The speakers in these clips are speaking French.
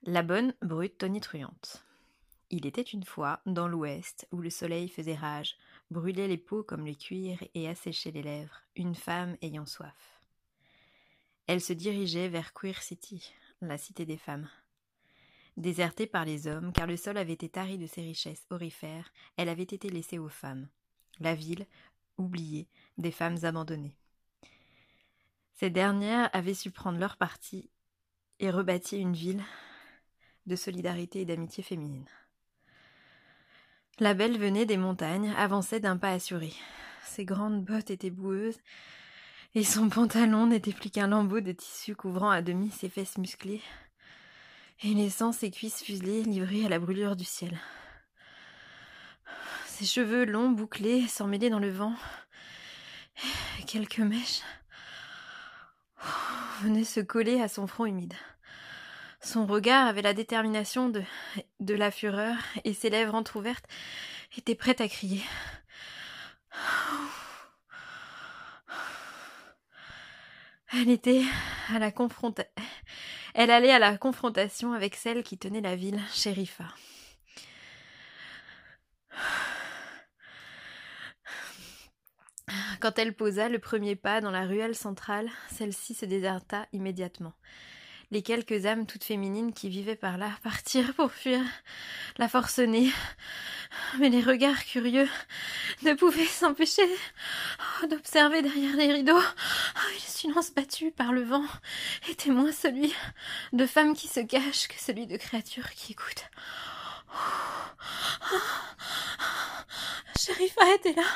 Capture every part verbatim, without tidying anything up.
La bonne brute tonitruante. Il était une fois, dans l'ouest, où le soleil faisait rage, brûlait les peaux comme le cuir et asséchait les lèvres, une femme ayant soif. Elle se dirigeait vers Queer City, la cité des femmes. Désertée par les hommes, car le sol avait été tari de ses richesses aurifères, elle avait été laissée aux femmes. La ville, oubliée, des femmes abandonnées. Ces dernières avaient su prendre leur parti et rebâtir une ville de solidarité et d'amitié féminine. La belle venait des montagnes, avançait d'un pas assuré. Ses grandes bottes étaient boueuses, et son pantalon n'était plus qu'un lambeau de tissu couvrant à demi ses fesses musclées, et laissant ses cuisses fuselées livrées à la brûlure du ciel. Ses cheveux longs, bouclés, s'emmêlaient dans le vent, et quelques mèches venaient se coller à son front humide. Son regard avait la détermination de, de la fureur, et ses lèvres entr'ouvertes étaient prêtes à crier. Elle était à la confronta... Elle allait à la confrontation avec celle qui tenait la ville, Sherifa. Quand elle posa le premier pas dans la ruelle centrale, celle-ci se déserta immédiatement. Les quelques âmes toutes féminines qui vivaient par là partirent pour fuir la forcenée. Mais les regards curieux ne pouvaient s'empêcher d'observer derrière les rideaux. Et le silence battu par le vent était moins celui de femmes qui se cachent que celui de créatures qui écoutent. Sherifa était là.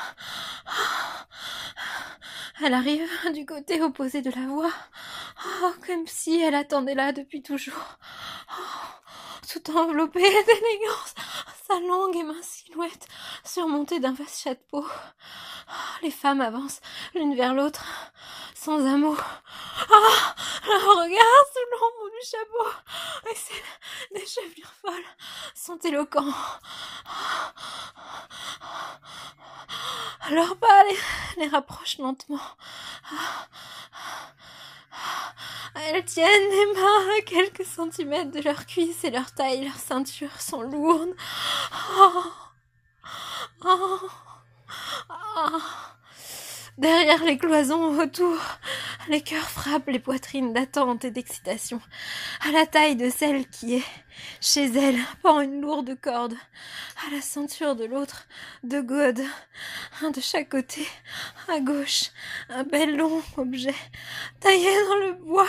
Elle arrive du côté opposé de la voie, oh, comme si elle attendait là depuis toujours. Oh, tout enveloppée d'élégance, sa longue et mince silhouette surmontée d'un vaste chapeau. Oh, les femmes avancent l'une vers l'autre, sans un mot. Oh, leur regard sous l'ombre du chapeau, et celles des chevelures folles sont éloquents. Leurs pas les, les rapprochent lentement. Elles tiennent les mains à quelques centimètres de leurs cuisses et leur taille et leur ceinture sont lourdes. Oh, oh, oh. Derrière les cloisons autour, les cœurs frappent les poitrines d'attente et d'excitation, à la taille de celle qui est, chez elle, pend une lourde corde, à la ceinture de l'autre, deux godes, un de chaque côté, à gauche, un bel long objet, taillé dans le bois,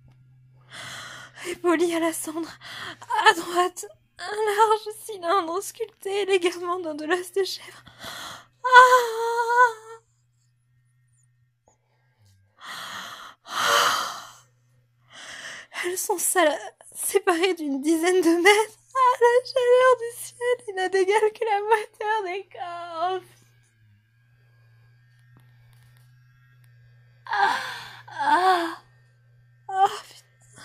et poli à la cendre, à droite, un large cylindre sculpté élégamment dans de l'os de chèvre. Ah! Elles sont séparées d'une dizaine de mètres. Ah, la chaleur du ciel, il n'a d'égal que la moiteur des corps. Ah, ah, oh, putain.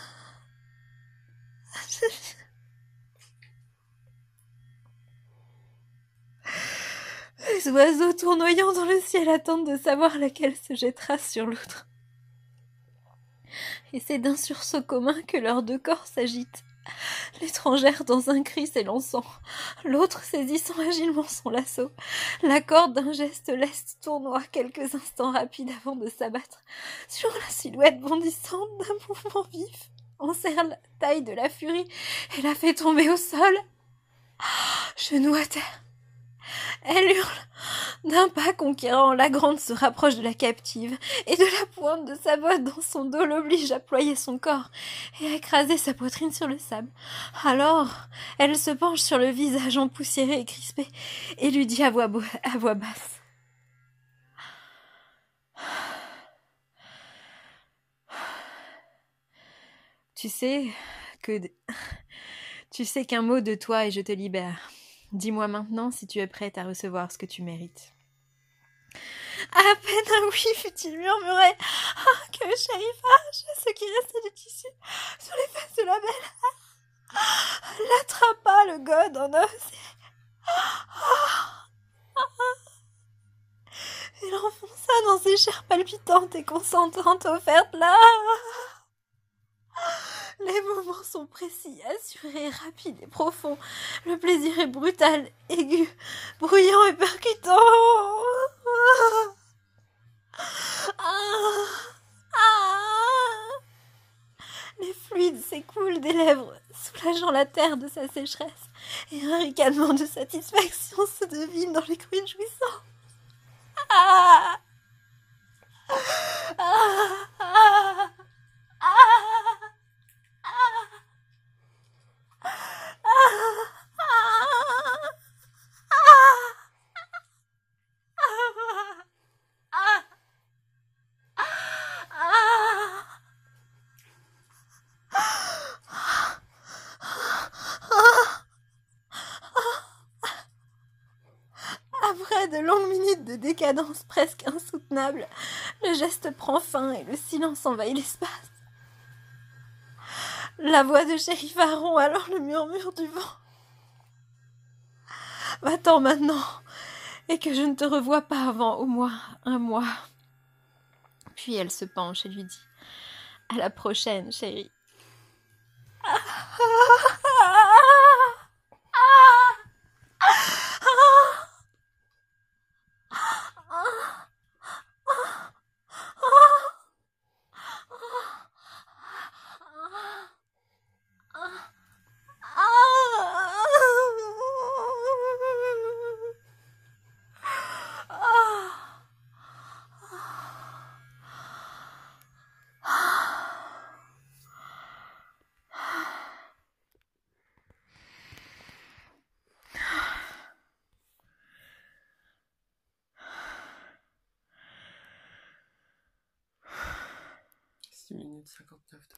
Les oiseaux tournoyant dans le ciel attendent de savoir laquelle se jettera sur l'autre. Et c'est d'un sursaut commun que leurs deux corps s'agitent. L'étrangère dans un cri s'élançant, l'autre saisissant agilement son lasso. La corde d'un geste leste tournoie quelques instants rapides avant de s'abattre sur la silhouette bondissante d'un mouvement vif. On serre la taille de la furie et la fait tomber au sol. Genoux à terre. Elle hurle. D'un pas conquérant, la grande se rapproche de la captive, et de la pointe de sa botte dans son dos l'oblige à ployer son corps et à écraser sa poitrine sur le sable. Alors, elle se penche sur le visage empoussiéré et crispé, et lui dit à voix, bo- à voix basse. Tu sais que... Tu sais qu'un mot de toi et je te libère. Dis-moi maintenant si tu es prête à recevoir ce que tu mérites. À peine un oui fut-il murmuré ah, que Sherifa, ce qui restait du tissu sur les fesses de la belle, ah, l'attrapa le gode en os et, ah, ah, et l'enfonça dans ses chairs palpitantes et consentantes offertes là. Les mouvements sont précis, assurés, rapides et profonds. Le plaisir est brutal, aigu, bruyant et percutant. Ah, ah. Les fluides s'écoulent des lèvres, soulageant la terre de sa sécheresse, et un ricanement de satisfaction se devine dans les cris jouissants. Ah, ah, ah, ah. Après de longues minutes de décadence presque insoutenable, le geste prend fin et le silence envahit l'espace. La voix de Shérif rompt alors le murmure du vent. Va-t'en maintenant, et que je ne te revoie pas avant au moins un mois. Puis elle se penche et lui dit: à la prochaine, chérie. six minutes cinquante-neuf.